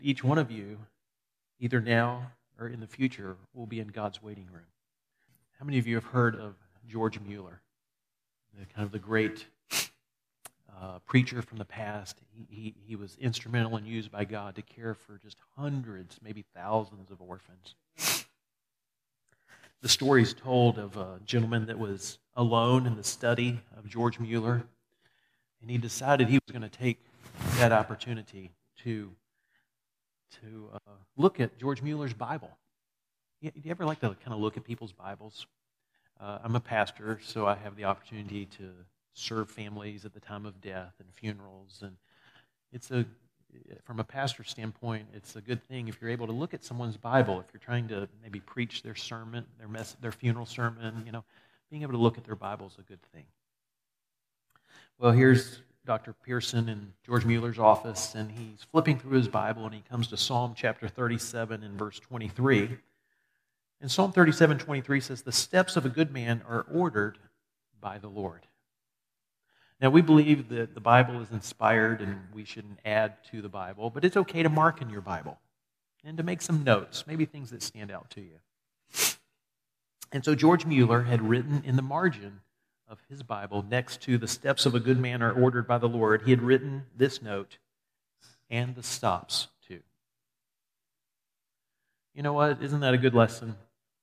Each one of you, either now or in the future, will be in God's waiting room. How many of you have heard of George Mueller, the great preacher from the past? He was instrumental and used by God to care for just hundreds, maybe thousands of orphans. The story is told of a gentleman that was alone in the study of George Mueller, and he decided he was going to take that opportunity to look at George Mueller's Bible. Do you ever like to kind of look at people's Bibles? I'm a pastor, so I have the opportunity to serve families at the time of death and funerals, and from a pastor's standpoint, it's a good thing if you're able to look at someone's Bible. If you're trying to maybe preach their sermon, their funeral sermon, being able to look at their Bible is a good thing. Well, here's Dr. Pearson in George Mueller's office, and he's flipping through his Bible, and he comes to Psalm chapter 37 and verse 23. And Psalm 37:23 says, "The steps of a good man are ordered by the Lord." Now, we believe that the Bible is inspired and we shouldn't add to the Bible, but it's okay to mark in your Bible and to make some notes, maybe things that stand out to you. And so George Mueller had written in the margin of his Bible, next to "the steps of a good man are ordered by the Lord," he had written this note, "and the stops too." You know what? Isn't that a good lesson?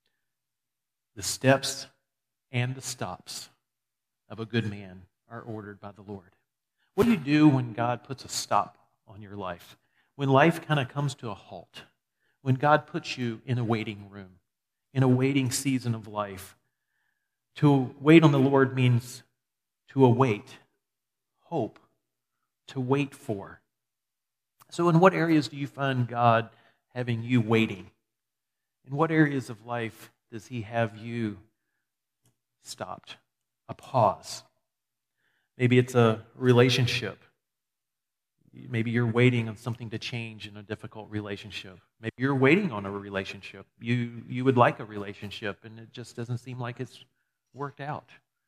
The steps and the stops of a good man are ordered by the Lord. What do you do when God puts a stop on your life? When life kind of comes to a halt? When God puts you in a waiting room, in a waiting season of life? To wait on the Lord means to await, hope, to wait for. So in what areas do you find God having you waiting? In what areas of life does He have you stopped? A pause. Maybe it's a relationship. Maybe you're waiting on something to change in a difficult relationship. Maybe you're waiting on a relationship. You would like a relationship, and it just doesn't seem like it's worked out.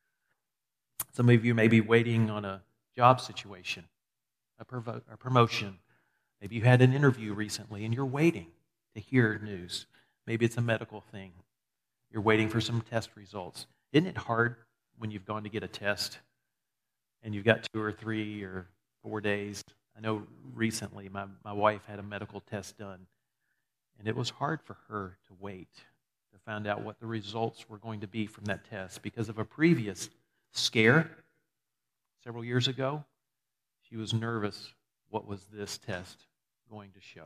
Some of you may be waiting on a job situation, a promotion. Maybe you had an interview recently, and you're waiting to hear news. Maybe it's a medical thing. You're waiting for some test results. Isn't it hard when you've gone to get a test and you've got 2 or 3 or 4 days? I know recently my wife had a medical test done, and it was hard for her to wait to find out what the results were going to be from that test because of a previous scare several years ago. She was nervous. What was this test going to show?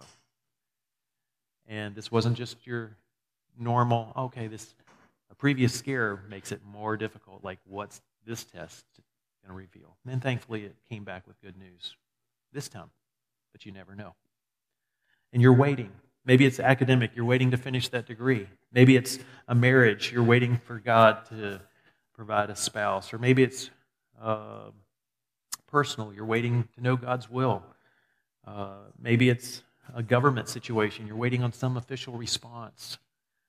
And this wasn't just your normal, a previous scare makes it more difficult. Like, what's this test going to reveal? And then thankfully it came back with good news this time, but you never know. And you're waiting. Maybe it's academic. You're waiting to finish that degree. Maybe it's a marriage. You're waiting for God to provide a spouse. Or maybe it's personal. You're waiting to know God's will. Maybe it's a government situation. You're waiting on some official response.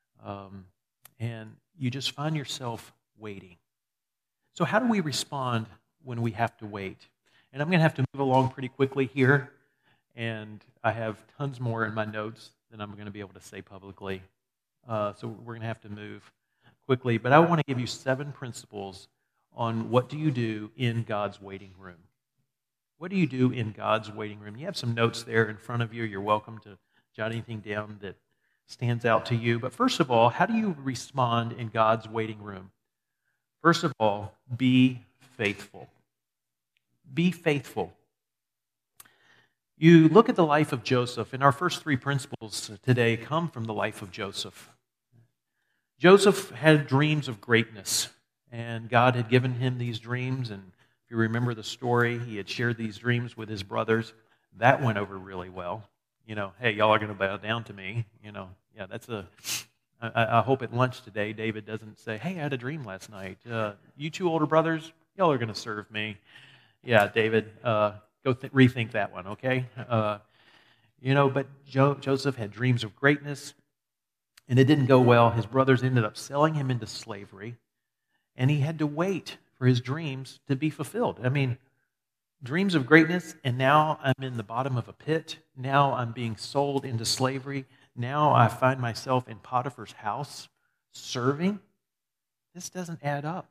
And you just find yourself waiting. So how do we respond when we have to wait? And I'm going to have to move along pretty quickly here. And I have tons more in my notes than I'm going to be able to say publicly. So we're going to have to move quickly. But I want to give you 7 principles on what do you do in God's waiting room. What do you do in God's waiting room? You have some notes there in front of you. You're welcome to jot anything down that stands out to you. But first of all, how do you respond in God's waiting room? First of all, be faithful. Be faithful. You look at the life of Joseph, and our first 3 principles today come from the life of Joseph. Joseph had dreams of greatness, and God had given him these dreams, and if you remember the story, he had shared these dreams with his brothers. That went over really well. Hey, y'all are going to bow down to me. I hope at lunch today, David doesn't say, hey, I had a dream last night. You 2 older brothers, y'all are going to serve me. Yeah, David, go rethink that one, okay? But Joseph had dreams of greatness, and it didn't go well. His brothers ended up selling him into slavery, and he had to wait for his dreams to be fulfilled. I mean, dreams of greatness, and now I'm in the bottom of a pit. Now I'm being sold into slavery. Now I find myself in Potiphar's house serving. This doesn't add up.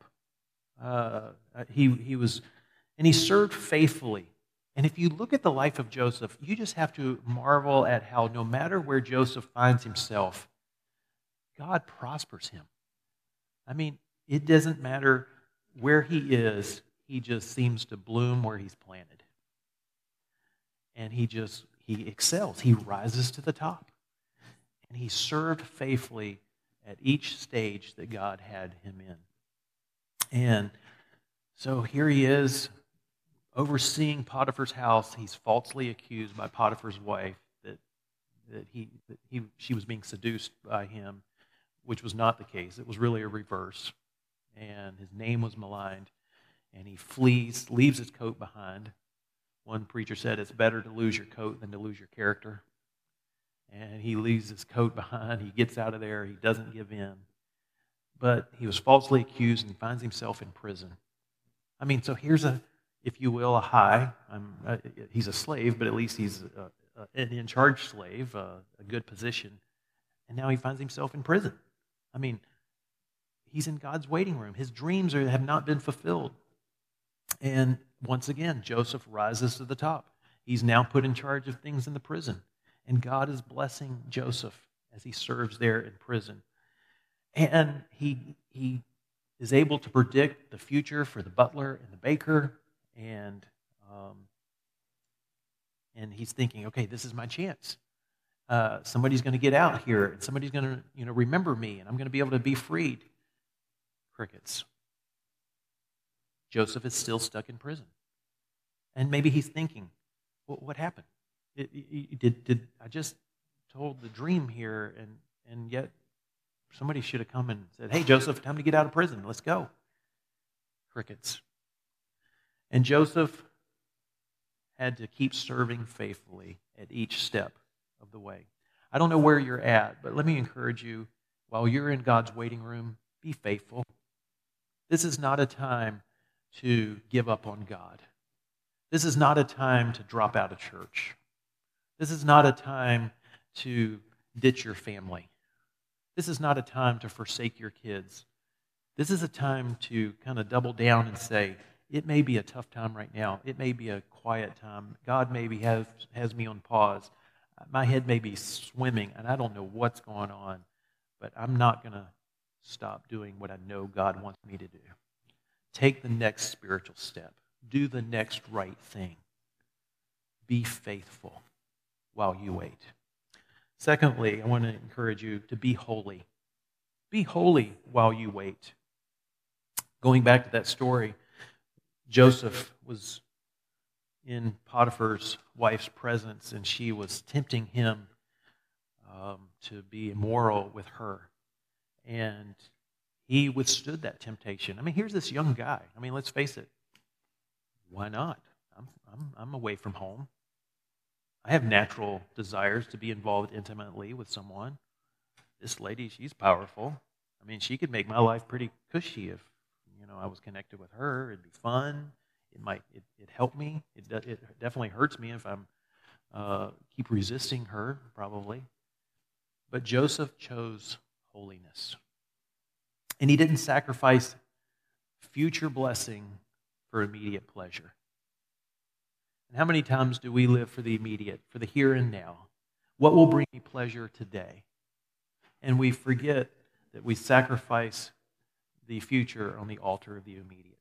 He was, and he served faithfully. And if you look at the life of Joseph, you just have to marvel at how no matter where Joseph finds himself, God prospers him. I mean, it doesn't matter where he is, he just seems to bloom where he's planted. And he excels. He rises to the top. And he served faithfully at each stage that God had him in. And so here he is, overseeing Potiphar's house. He's falsely accused by Potiphar's wife that she was being seduced by him, which was not the case. It was really a reverse. And his name was maligned. And he flees, leaves his coat behind. One preacher said it's better to lose your coat than to lose your character. And he leaves his coat behind. He gets out of there. He doesn't give in. But he was falsely accused and finds himself in prison. I mean, so here's if you will, a high. He's a slave, but at least he's an in-charge slave, a good position. And now he finds himself in prison. I mean, he's in God's waiting room. His dreams have not been fulfilled. And once again, Joseph rises to the top. He's now put in charge of things in the prison. And God is blessing Joseph as he serves there in prison. And he is able to predict the future for the butler and the baker. And he's thinking, okay, this is my chance. Somebody's going to get out here, and somebody's going to remember me, and I'm going to be able to be freed. Crickets. Joseph is still stuck in prison. And maybe he's thinking, well, what happened? Did I just told the dream here, and yet somebody should have come and said, hey, Joseph, time to get out of prison. Let's go. Crickets. And Joseph had to keep serving faithfully at each step of the way. I don't know where you're at, but let me encourage you, while you're in God's waiting room, be faithful. This is not a time to give up on God. This is not a time to drop out of church. This is not a time to ditch your family. This is not a time to forsake your kids. This is a time to kind of double down and say, it may be a tough time right now. It may be a quiet time. God maybe has me on pause. My head may be swimming, and I don't know what's going on, but I'm not going to stop doing what I know God wants me to do. Take the next spiritual step. Do the next right thing. Be faithful while you wait. Secondly, I want to encourage you to be holy. Be holy while you wait. Going back to that story, Joseph was in Potiphar's wife's presence, and she was tempting him to be immoral with her. And he withstood that temptation. I mean, here's this young guy. I mean, let's face it. Why not? I'm away from home. I have natural desires to be involved intimately with someone. This lady, she's powerful. I mean, she could make my life pretty cushy if, I was connected with her. It'd be fun. It helped me. It definitely hurts me if I'm keep resisting her, probably. But Joseph chose holiness. And he didn't sacrifice future blessing for immediate pleasure. And how many times do we live for the immediate, for the here and now? What will bring me pleasure today? And we forget that we sacrifice the future on the altar of the immediate.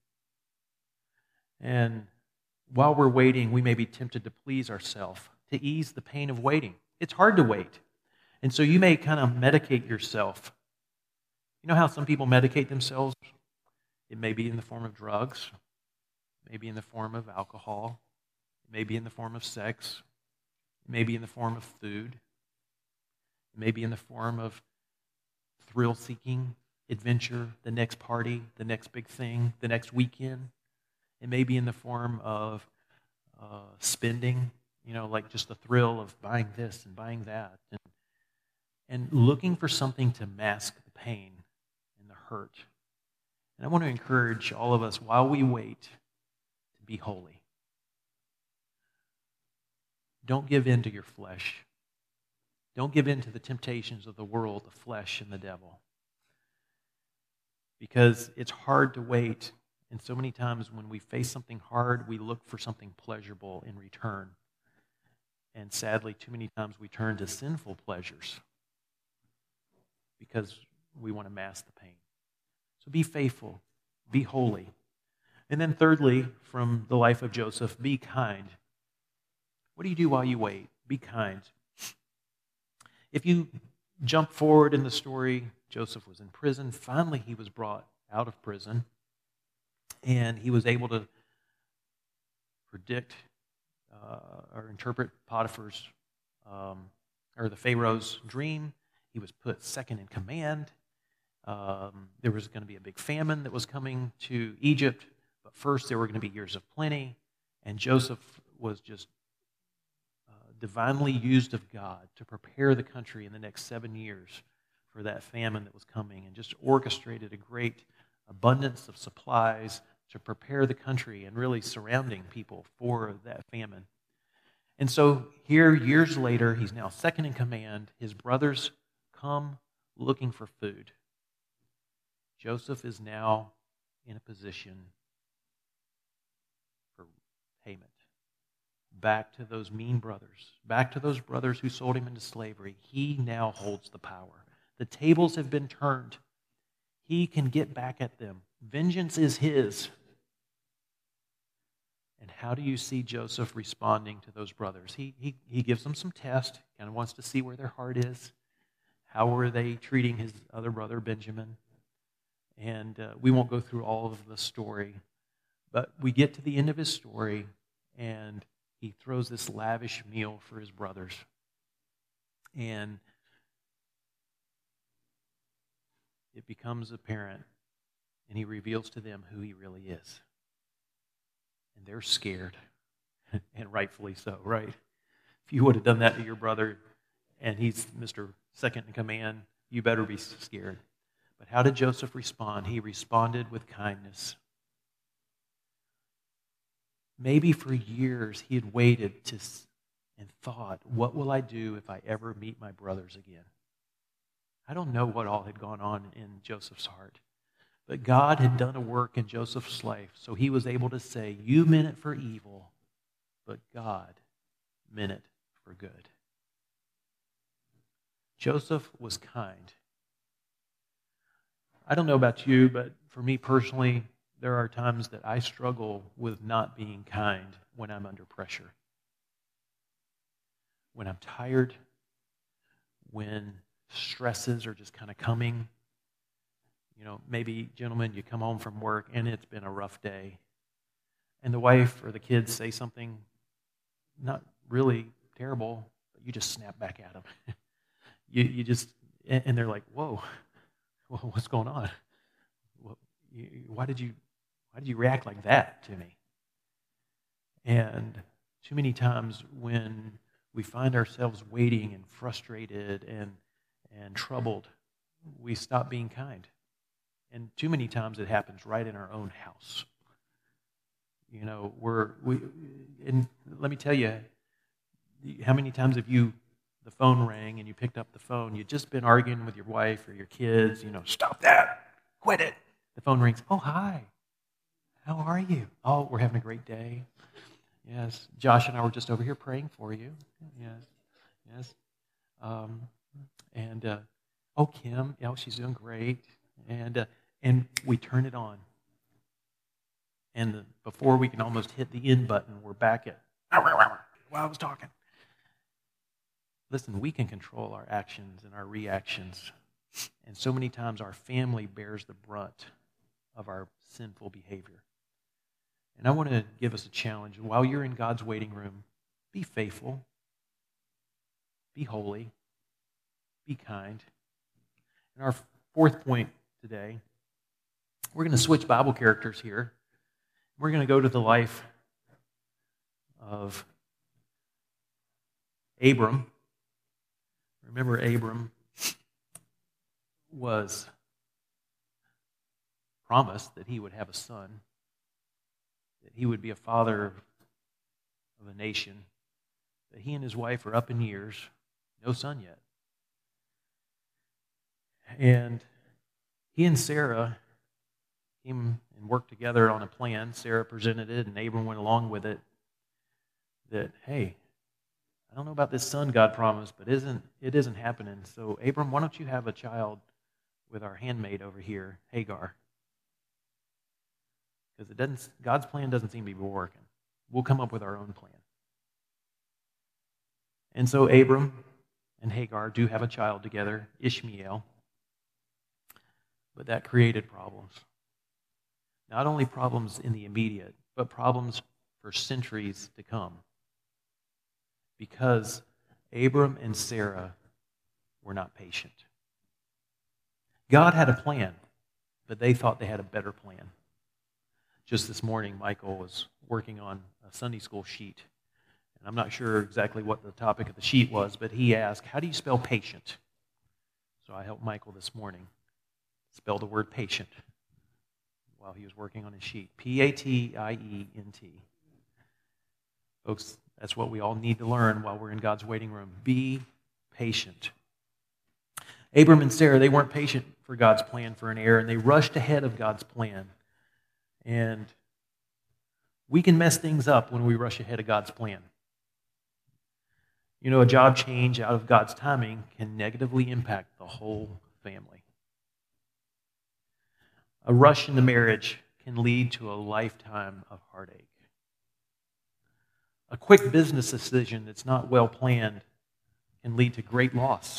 And while we're waiting, we may be tempted to please ourselves, to ease the pain of waiting. It's hard to wait. And so you may kind of medicate yourself. You know how some people medicate themselves? It may be in the form of drugs. It may be in the form of alcohol. It may be in the form of sex. It may be in the form of food. It may be in the form of thrill-seeking, adventure, the next party, the next big thing, the next weekend. It may be in the form of spending, like just the thrill of buying this and buying that. And looking for something to mask the pain and the hurt. And I want to encourage all of us, while we wait, to be holy. Don't give in to your flesh. Don't give in to the temptations of the world, the flesh, and the devil. Because it's hard to wait. And so many times when we face something hard, we look for something pleasurable in return. And sadly, too many times we turn to sinful pleasures because we want to mask the pain. So be faithful, be holy. And then thirdly, from the life of Joseph, be kind. What do you do while you wait? Be kind. If you jump forward in the story, Joseph was in prison. Finally, he was brought out of prison, and he was able to predict or interpret Potiphar's or the Pharaoh's dream. He was put second in command. There was going to be a big famine that was coming to Egypt, but first there were going to be years of plenty, and Joseph was just divinely used of God to prepare the country in the next 7 years for that famine that was coming, and just orchestrated a great abundance of supplies to prepare the country and really surrounding people for that famine. And so here, years later, he's now second in command. His brothers come looking for food. Joseph is now in a position for payment. Back to those mean brothers, back to those brothers who sold him into slavery. He now holds the power. The tables have been turned. He can get back at them. Vengeance is his. And how do you see Joseph responding to those brothers? He gives them some test, kind of wants to see where their heart is. How were they treating his other brother, Benjamin? And we won't go through all of the story, but we get to the end of his story, and he throws this lavish meal for his brothers. And it becomes apparent, and he reveals to them who he really is. And they're scared, and rightfully so, right? If you would have done that to your brother, and he's Mr. Second in Command, you better be scared. But how did Joseph respond? He responded with kindness. Maybe for years he had waited and thought, what will I do if I ever meet my brothers again? I don't know what all had gone on in Joseph's heart. But God had done a work in Joseph's life, so he was able to say, you meant it for evil, but God meant it for good. Joseph was kind. I don't know about you, but for me personally, there are times that I struggle with not being kind when I'm under pressure. When I'm tired, when stresses are just kind of coming. You know, maybe, gentlemen, you come home from work and it's been a rough day. And the wife or the kids say something not really terrible, but you just snap back at them. you just, and they're like, whoa, what's going on? Why did you react like that to me? And too many times when we find ourselves waiting and frustrated and troubled, we stop being kind. And too many times it happens right in our own house. You know, and let me tell you, how many times have the phone rang and you picked up the phone, you'd just been arguing with your wife or your kids, stop that, quit it. The phone rings, oh, hi, how are you? Oh, we're having a great day. Yes, Josh and I were just over here praying for you. Yes. Oh, Kim, she's doing great. And we turn it on. And before we can almost hit the end button, we're back at, while I was talking. Listen, we can control our actions and our reactions. And so many times our family bears the brunt of our sinful behavior. And I want to give us a challenge. While you're in God's waiting room, be faithful, be holy, be kind. And our fourth point today, we're going to switch Bible characters here. We're going to go to the life of Abram. Remember, Abram was promised that he would have a son, that he would be a father of a nation. But he and his wife are up in years, no son yet. And he and Sarah came and worked together on a plan. Sarah presented it, and Abram went along with it. That, hey, I don't know about this son God promised, but it isn't happening. So, Abram, why don't you have a child with our handmaid over here, Hagar? Because God's plan doesn't seem to be working. We'll come up with our own plan. And so Abram and Hagar do have a child together, Ishmael. But that created problems. Not only problems in the immediate, but problems for centuries to come. Because Abram and Sarah were not patient. God had a plan, but they thought they had a better plan. Just this morning, Michael was working on a Sunday school sheet. And I'm not sure exactly what the topic of the sheet was, but he asked, how do you spell patient? So I helped Michael this morning spell the word patient while he was working on his sheet. P-A-T-I-E-N-T. Folks, that's what we all need to learn while we're in God's waiting room. Be patient. Abram and Sarah, they weren't patient for God's plan for an heir, and they rushed ahead of God's plan. And we can mess things up when we rush ahead of God's plan. You know, a job change out of God's timing can negatively impact the whole family. A rush into marriage can lead to a lifetime of heartache. A quick business decision that's not well planned can lead to great loss.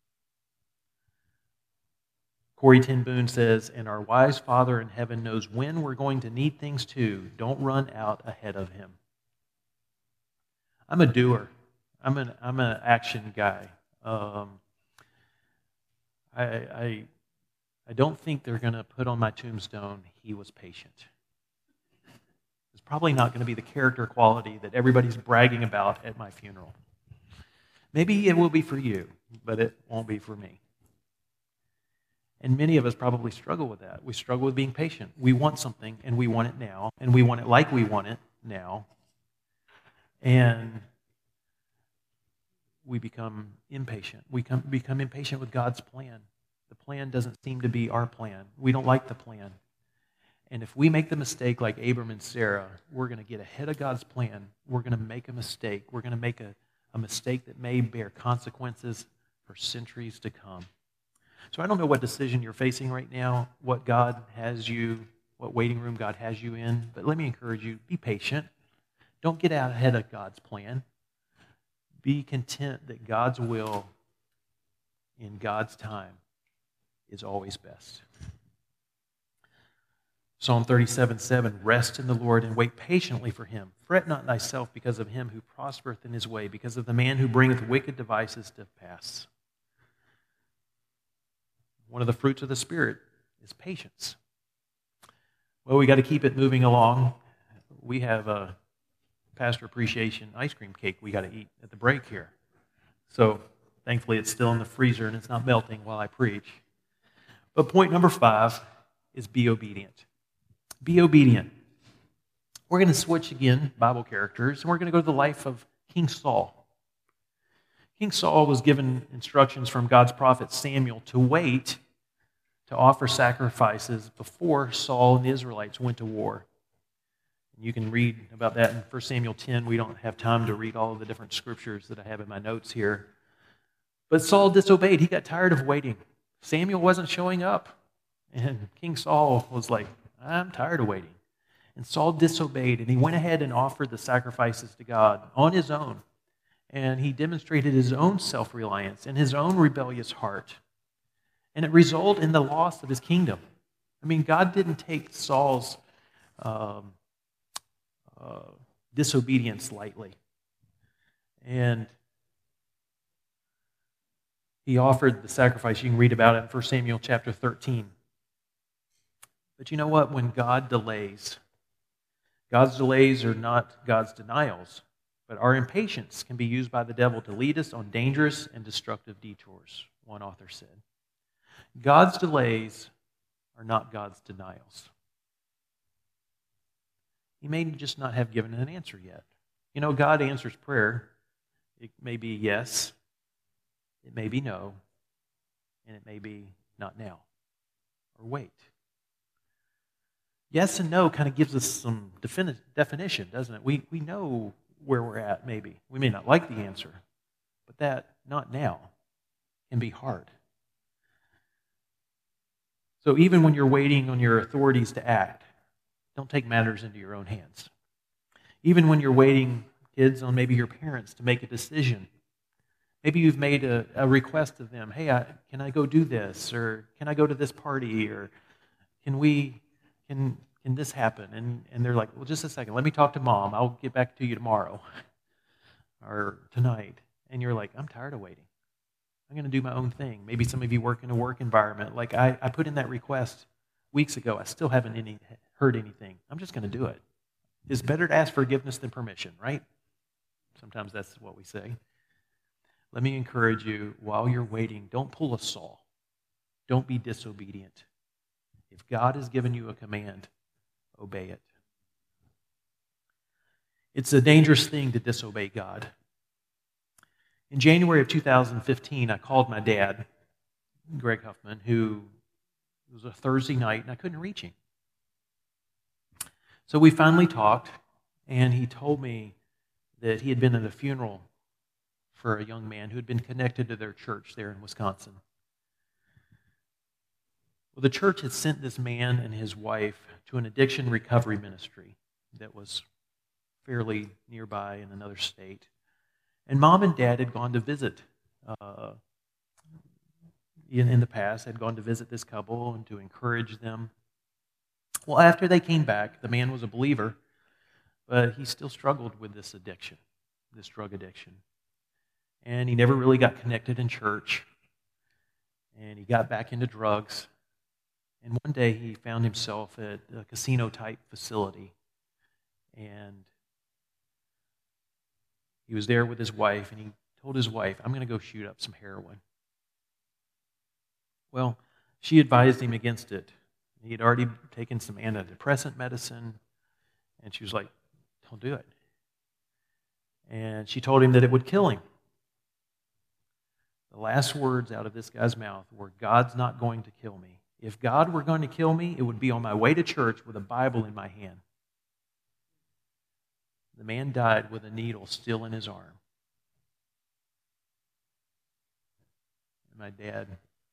Corrie ten Boom says, and our wise Father in heaven knows when we're going to need things too. Don't run out ahead of him. I'm a doer. I'm an action guy. I don't think they're going to put on my tombstone, he was patient. It's probably not going to be the character quality that everybody's bragging about at my funeral. Maybe it will be for you, but it won't be for me. And many of us probably struggle with that. We struggle with being patient. We want something, and we want it now, and we want it like we want it now. And we become impatient. We become impatient with God's plan. The plan doesn't seem to be our plan. We don't like the plan. And if we make the mistake like Abram and Sarah, we're going to get ahead of God's plan. We're going to make a mistake. We're going to make a mistake that may bear consequences for centuries to come. So I don't know what decision you're facing right now, what waiting room God has you in, but let me encourage you, be patient. Don't get out ahead of God's plan. Be content that God's will in God's time is always best. Psalm 37:7, rest in the Lord and wait patiently for him. Fret not thyself because of him who prospereth in his way, because of the man who bringeth wicked devices to pass. One of the fruits of the Spirit is patience. Well, we got to keep it moving along. We have a pastor appreciation ice cream cake we got to eat at the break here. So thankfully it's still in the freezer and it's not melting while I preach. But point number 5 is be obedient. Be obedient. We're going to switch again, Bible characters, and we're going to go to the life of King Saul. King Saul was given instructions from God's prophet Samuel to wait to offer sacrifices before Saul and the Israelites went to war. And you can read about that in 1 Samuel 10. We don't have time to read all of the different scriptures that I have in my notes here. But Saul disobeyed. He got tired of waiting. Samuel wasn't showing up. And King Saul was like, I'm tired of waiting. And Saul disobeyed, and he went ahead and offered the sacrifices to God on his own. And he demonstrated his own self-reliance and his own rebellious heart. And it resulted in the loss of his kingdom. I mean, God didn't take Saul's disobedience lightly. And he offered the sacrifice. You can read about it in 1 Samuel chapter 13. But you know what? When God delays, God's delays are not God's denials. But our impatience can be used by the devil to lead us on dangerous and destructive detours, one author said. God's delays are not God's denials. He may just not have given an answer yet. You know, God answers prayer, It may be yes, it may be no, and it may be not now, or wait. Yes and no kind of gives us some definition, doesn't it? We know where we're at, maybe. We may not like the answer, but that not now can be hard. So even when you're waiting on your authorities to act, don't take matters into your own hands. Even when you're waiting, kids, on maybe your parents to make a decision, maybe you've made a request of them, hey, can I go do this? Or can I go to this party? Or can this happen? And they're like, well, just a second, let me talk to Mom. I'll get back to you tomorrow or tonight. And you're like, I'm tired of waiting. I'm going to do my own thing. Maybe some of you work in a work environment. Like I put in that request weeks ago. I still haven't heard anything. I'm just going to do it. It's better to ask forgiveness than permission, right? Sometimes that's what we say. Let me encourage you, while you're waiting, don't pull a Saul. Don't be disobedient. If God has given you a command, obey it. It's a dangerous thing to disobey God. In January of 2015, I called my dad, Greg Huffman, who it was a Thursday night, and I couldn't reach him. So we finally talked, and he told me that he had been at a funeral for a young man who had been connected to their church there in Wisconsin. Well, the church had sent this man and his wife to an addiction recovery ministry that was fairly nearby in another state. And Mom and Dad had gone to visit in the past, had gone to visit this couple and to encourage them. Well, after they came back, the man was a believer, but he still struggled with this addiction, this drug addiction. And he never really got connected in church, and he got back into drugs. And one day he found himself at a casino-type facility, and he was there with his wife, and he told his wife, I'm going to go shoot up some heroin. Well, she advised him against it. He had already taken some antidepressant medicine, and she was like, don't do it. And she told him that it would kill him. The last words out of this guy's mouth were, God's not going to kill me. If God were going to kill me, it would be on my way to church with a Bible in my hand. The man died with a needle still in his arm. And my dad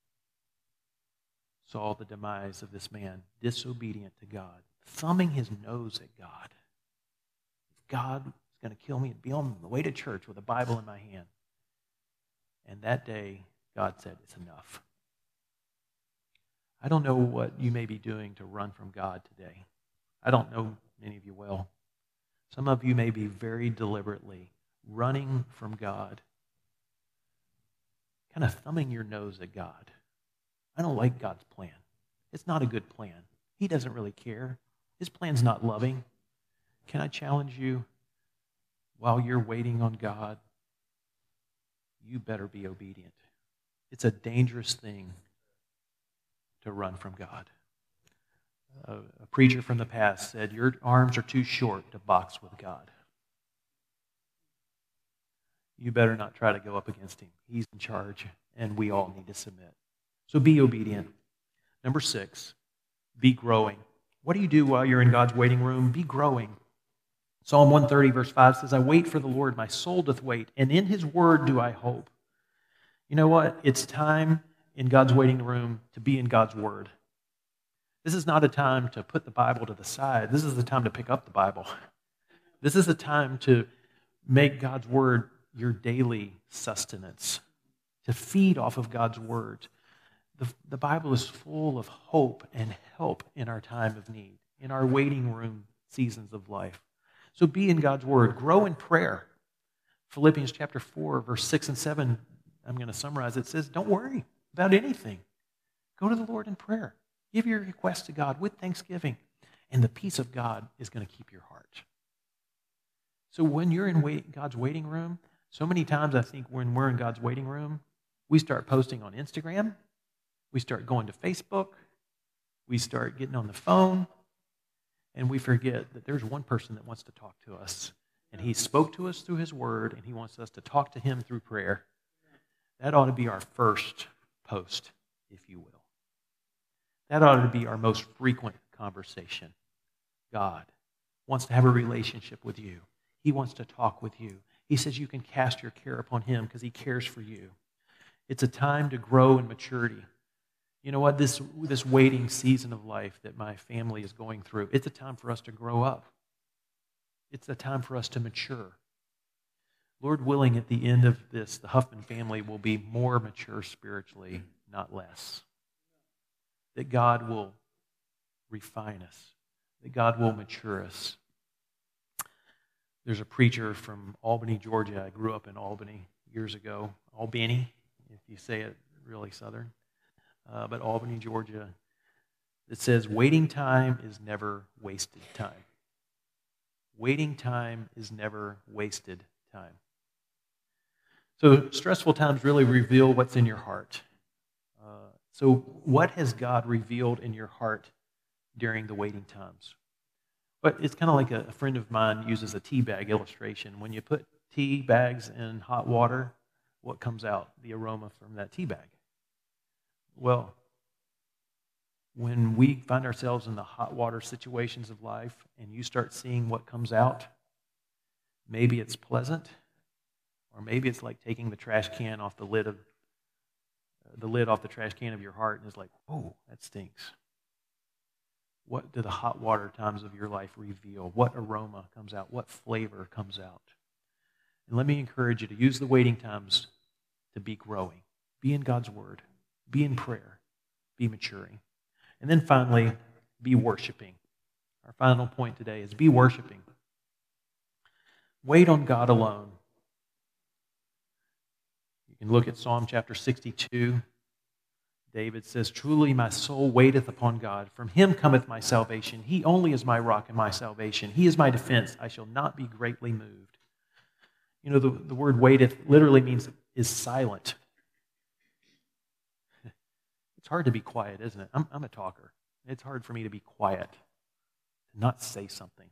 saw the demise of this man, disobedient to God, thumbing his nose at God. If God was going to kill me, it'd be on the way to church with a Bible in my hand. And that day, God said, it's enough. I don't know what you may be doing to run from God today. I don't know many of you well. Some of you may be very deliberately running from God, kind of thumbing your nose at God. I don't like God's plan. It's not a good plan. He doesn't really care. His plan's not loving. Can I challenge you, while you're waiting on God, you better be obedient. It's a dangerous thing to run from God. A preacher from the past said, your arms are too short to box with God. You better not try to go up against him. He's in charge, and we all need to submit. So be obedient. Number 6, be growing. What do you do while you're in God's waiting room? Be growing. Psalm 130, verse 5 says, I wait for the Lord, my soul doth wait, and in his word do I hope. You know what? It's time in God's waiting room to be in God's word. This is not a time to put the Bible to the side. This is the time to pick up the Bible. This is the time to make God's word your daily sustenance, to feed off of God's word. The Bible is full of hope and help in our time of need, in our waiting room seasons of life. So be in God's word. Grow in prayer. Philippians chapter 4, verse 6 and 7, I'm going to summarize. It says, don't worry about anything. Go to the Lord in prayer. Give your request to God with thanksgiving, and the peace of God is going to keep your heart. So when you're in God's waiting room, so many times I think when we're in God's waiting room, we start posting on Instagram, we start going to Facebook, we start getting on the phone, and we forget that there's one person that wants to talk to us, And He spoke to us through His Word, and He wants us to talk to Him through prayer. That ought to be our first post, if you will. That ought to be our most frequent conversation. God wants to have a relationship with you. He wants to talk with you. He says you can cast your care upon Him because He cares for you. It's a time to grow in maturity. You know what? This waiting season of life that my family is going through, it's a time for us to grow up. It's a time for us to mature. Lord willing, at the end of this, the Huffman family will be more mature spiritually, not less. That God will refine us. That God will mature us. There's a preacher from Albany, Georgia. I grew up in Albany years ago. Albany, if you say it really southern. But Albany, Georgia, that says, waiting time is never wasted time. Waiting time is never wasted time. So stressful times really reveal what's in your heart. So what has God revealed in your heart during the waiting times? But it's kind of like a friend of mine uses a tea bag illustration. When you put tea bags in hot water, what comes out? The aroma from that tea bag. Well, when we find ourselves in the hot water situations of life and you start seeing what comes out, maybe it's pleasant, or maybe it's like taking the trash can off the lid off the trash can of your heart, and it's like, oh, that stinks. What do the hot water times of your life reveal? What aroma comes out? What flavor comes out? And let me encourage you to use the waiting times to be growing. Be in God's Word. Be in prayer. Be maturing. And then finally, be worshiping. Our final point today is be worshiping. Wait on God alone. You can look at Psalm chapter 62. David says, truly my soul waiteth upon God. From Him cometh my salvation. He only is my rock and my salvation. He is my defense. I shall not be greatly moved. You know, the word waiteth literally means is silent. It's hard to be quiet, isn't it? I'm a talker. It's hard for me to be quiet, to not say something.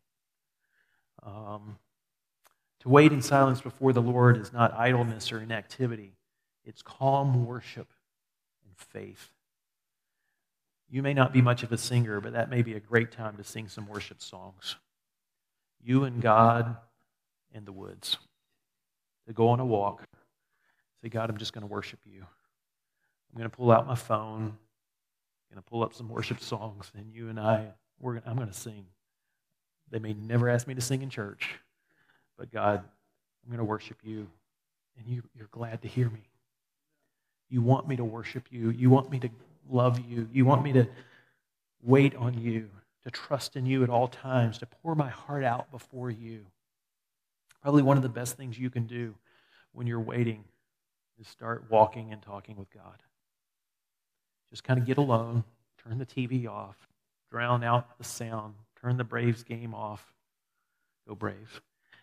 To wait in silence before the Lord is not idleness or inactivity. It's calm worship and faith. You may not be much of a singer, but that may be a great time to sing some worship songs. You and God in the woods. To go on a walk. Say, God, I'm just going to worship you. I'm going to pull out my phone. I'm going to pull up some worship songs, and you and I'm going to sing. They may never ask me to sing in church, but God, I'm going to worship you, and you're glad to hear me. You want me to worship you. You want me to love you. You want me to wait on you, to trust in you at all times, to pour my heart out before you. Probably one of the best things you can do when you're waiting is start walking and talking with God. Just kind of get alone, turn the TV off, drown out the sound, turn the Braves game off. Go Braves.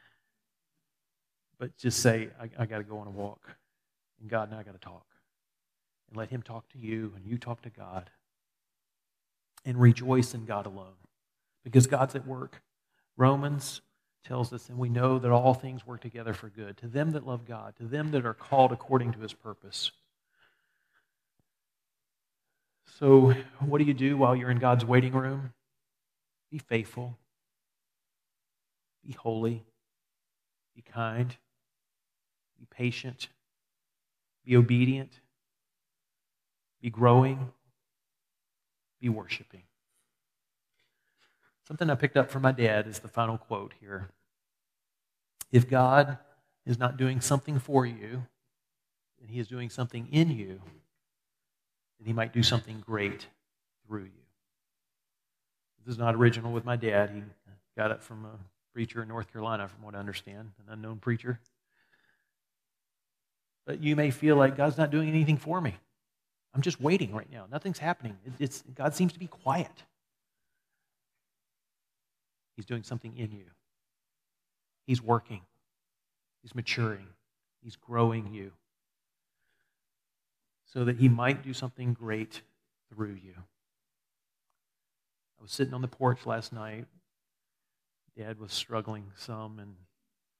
But just say, I got to go on a walk. And God and I got to talk. And let Him talk to you, and you talk to God. And rejoice in God alone. Because God's at work. Romans tells us, and we know that all things work together for good, to them that love God, to them that are called according to His purpose. So what do you do while you're in God's waiting room? Be faithful. Be holy. Be kind. Be patient. Be obedient. Be growing. Be worshiping. Something I picked up from my dad is the final quote here. If God is not doing something for you, and He is doing something in you, then He might do something great through you. This is not original with my dad. He got it from a preacher in North Carolina, from what I understand, an unknown preacher. But you may feel like God's not doing anything for me. I'm just waiting right now. Nothing's happening. God seems to be quiet. He's doing something in you. He's working. He's maturing. He's growing you so that He might do something great through you. I was sitting on the porch last night. Dad was struggling some, and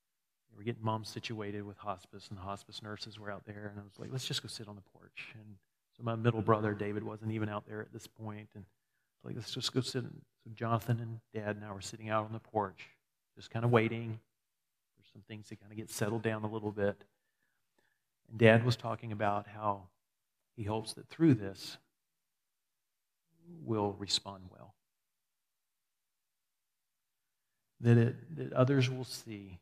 We were getting Mom situated with hospice, and the hospice nurses were out there, and I was like, let's just go sit on the porch. And so my middle brother, David, wasn't even out there at this point, and I was like, let's just go sit. So Jonathan and Dad and I were sitting out on the porch, just kind of waiting for some things to kind of get settled down a little bit. And Dad was talking about how he hopes that through this, we'll respond well. That others will see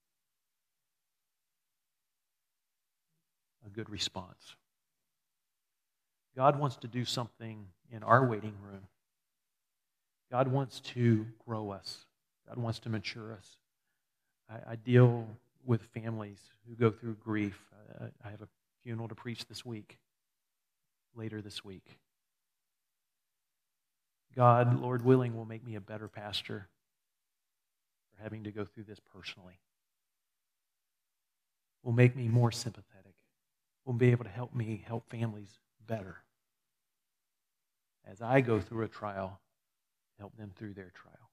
a good response. God wants to do something in our waiting room. God wants to grow us. God wants to mature us. I deal with families who go through grief. I have a funeral to preach this week, later this week. God, Lord willing, will make me a better pastor for having to go through this personally. Will make me more sympathetic. Will be able to help me help families better as I go through a trial, help them through their trial.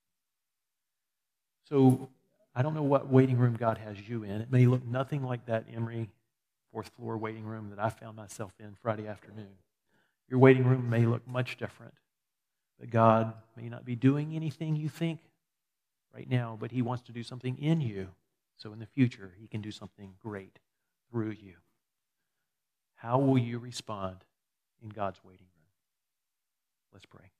So I don't know what waiting room God has you in. It may look nothing like that Emory fourth floor waiting room that I found myself in Friday afternoon. Your waiting room may look much different. But God may not be doing anything you think right now, but He wants to do something in you. So in the future, He can do something great through you. How will you respond in God's waiting room? Let's pray.